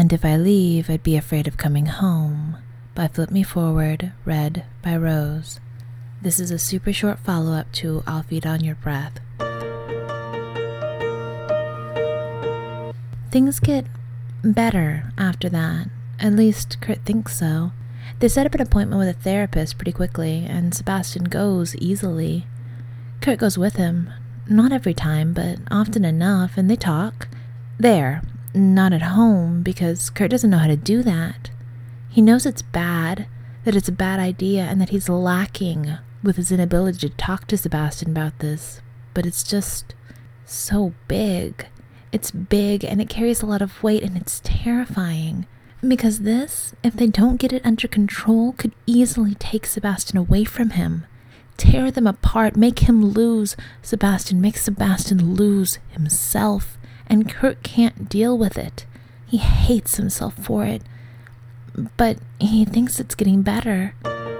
And if I leave, I'd be afraid of coming home, by Flip Me Forward, read by Rose. This is a super short follow-up to I'll Feed on Your Breath. Things get better after that. At least Kurt thinks so. They set up an appointment with a therapist pretty quickly, and Sebastian goes easily. Kurt goes with him. Not every time, but often enough, and they talk. There, not at home, because Kurt doesn't know how to do that. He knows it's bad, that it's a bad idea, and that he's lacking with his inability to talk to Sebastian about this. But it's just so big. It's big, and it carries a lot of weight, and it's terrifying. Because this, if they don't get it under control, could easily take Sebastian away from him. Tear them apart, make him lose Sebastian, make Sebastian lose himself. And Kurt can't deal with it. He hates himself for it. But he thinks it's getting better.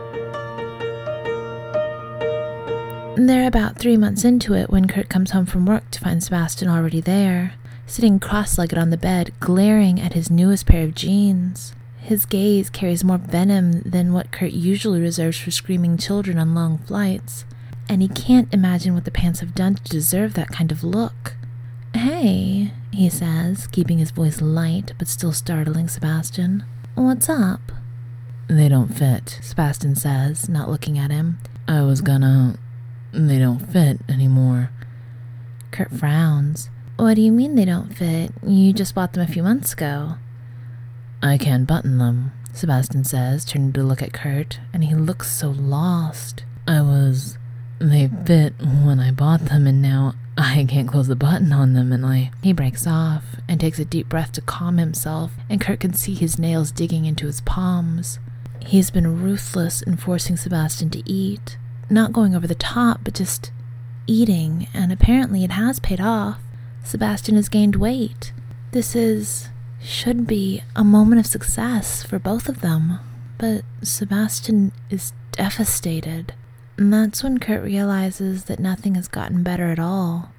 They're about 3 months into it when Kurt comes home from work to find Sebastian already there, sitting cross-legged on the bed, glaring at his newest pair of jeans. His gaze carries more venom than what Kurt usually reserves for screaming children on long flights, and he can't imagine what the pants have done to deserve that kind of look. "Hey," he says, keeping his voice light but still startling Sebastian. "What's up?" "They don't fit," Sebastian says, not looking at him. They don't fit anymore." Kurt frowns. "What do you mean they don't fit? You just bought them a few months ago." "I can't button them," Sebastian says, turning to look at Kurt, and he looks so lost. They fit when I bought them, and now I can't close the button on them, and He breaks off and takes a deep breath to calm himself, and Kurt can see his nails digging into his palms. He's been ruthless in forcing Sebastian to eat. Not going over the top, but just eating, and apparently it has paid off. Sebastian has gained weight. This should be a moment of success for both of them, but Sebastian is devastated. And that's when Kurt realizes that nothing has gotten better at all.